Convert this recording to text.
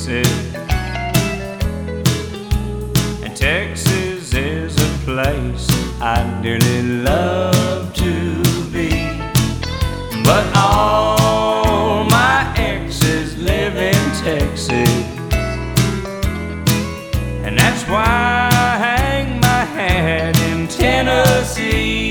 Texas. And Texas is a place I'd dearly love to be. But all my exes live in Texas, and that's why I hang my hat in Tennessee.